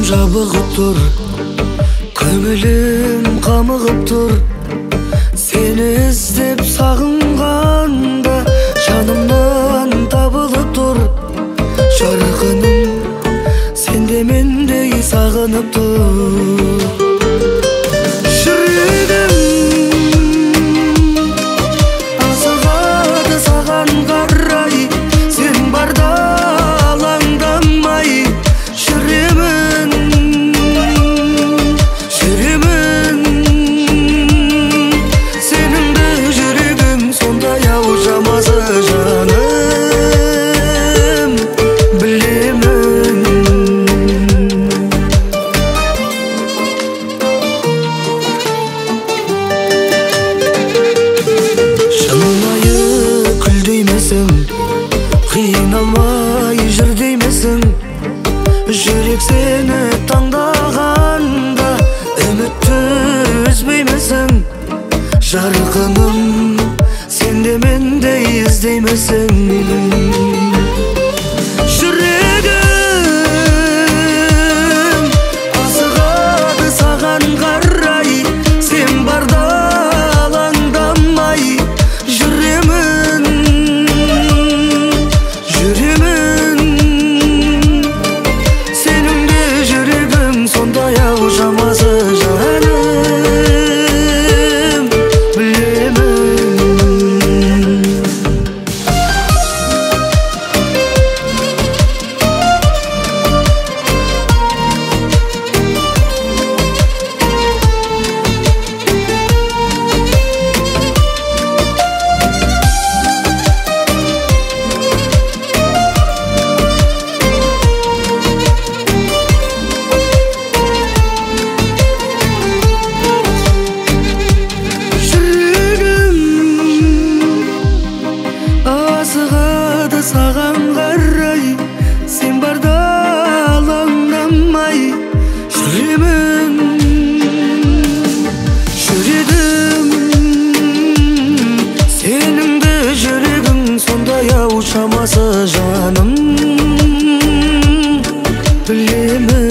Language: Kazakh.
жабығып тұр, көңілім қамығып тұр. Сені іздеп сағынғанда жанымнан табылып тұр. Жарқыным, сен де мендей сағынып тұр. Жүрегім асығады саған қарай, сен барда алаңдамай. Жүремін, сеніңді жүрегім сондай ау жамасы жаным, білемін. Шынайы күл деймісің, қиналмай жүр деймісің. Жүрек сені таңдағанда үмітті үзбеймісің. Жарқыным, сен де мендей іздеймісің. Жүрегім асығады саған қарай, сен барда алаңдамай. Жүремін, сеніңде жүрегім сондай ау жамасы жаным, білемін. Асығады саған қарай, сен барда алаңдамай. Жүремін, сеніңді жүрегің сондай ау шамасы жаным, білемін.